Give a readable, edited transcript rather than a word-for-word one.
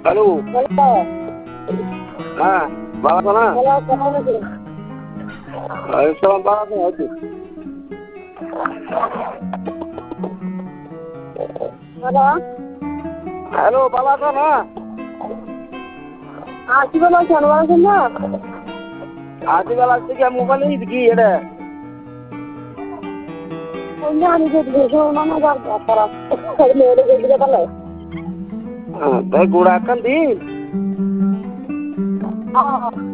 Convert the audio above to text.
Hello. হ্যাঁ ভালো না? সালাম ভালো আছি। হ্যালো ভালো আছো না? আছি ভালো আছেন, ভালো আছেন না? আজকে বেলা আসছে কি মোবাইল নিয়েছি কি এটা? আমি যে মানে তাই গোড়া কান দিন।